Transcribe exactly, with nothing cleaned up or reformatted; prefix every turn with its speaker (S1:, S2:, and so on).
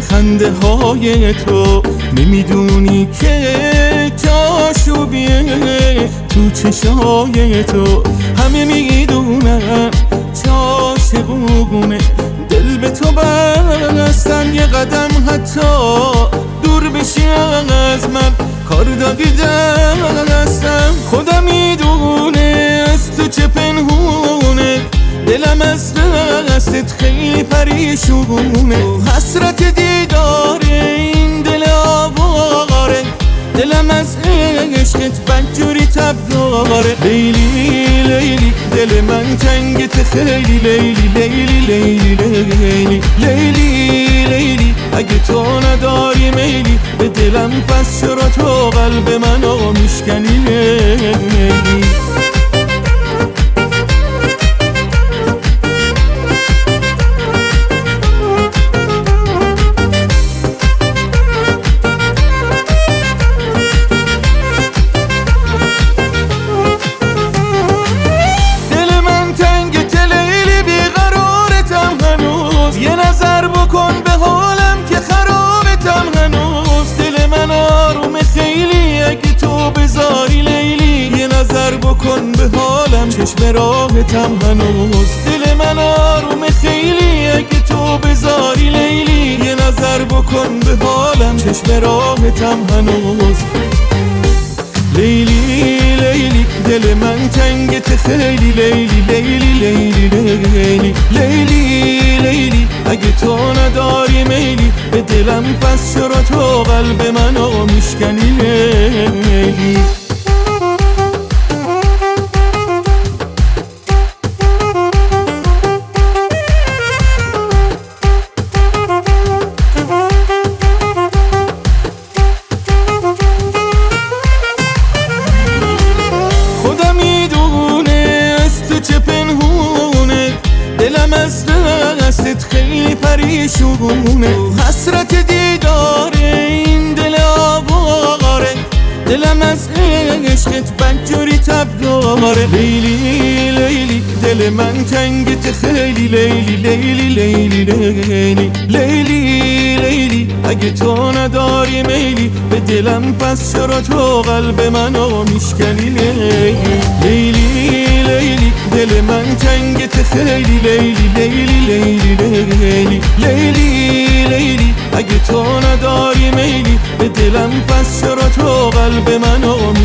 S1: خنده های تو، نمیدونی که چاشوبیه تو چشای تو. همه میدونن چاشقونه، دل به تو بستن، یه قدم حتی دور بشی از من کار داگی دستم. خدا میدونه از تو چه پنهونه، دلم از دستت خیلی پریشونه. حسرت دیدار این دل آواره، دلم از عشقت بدجوری تب داره. لیلی لیلی دل من تنگت خیلی، لیلی لیلی لیلی لیلی لیلی لیلی اگه تو نداری میلی به دلم، پس چرا تو قلب منو میشکنی لیلی؟ بکن به حالم که خرابتم هنوز، دل من آروم خیلی اگه تو بذاری لیلی. یه نظر بکن به حالم، چشم راحتم هنوز، دل من آروم خیلی اگه تو بذاری لیلی. یه نظر بکن به حالم، چشم راحتم هنوز. لیلی لیلی دل من تنگت خیلی، لیلی لیلی لیلی لیلی لیلی لیلی اگه تو نداری میلی به دلم، پس چرا تو قلب منو میشکنی لیلی؟ دلم از دستت خیلی پریشونه، حسرت دیدار این دل آواره، دلم از عشقت بدجوری تب داره. لیلی لیلی دل من تنگت خیلی، لیلی لیلی لیلی لیلی لیلی لیلی اگه تو نداری میلی به دلم، پس چرا تو قلب منو میشکنی لیلی؟ لیلی لیلی دل من تنگت خیلی، لیلی لیلی لیلی لیلی لیلی لیلی اگه تو نداری میلی به دلم، پس چرا تو قلب منو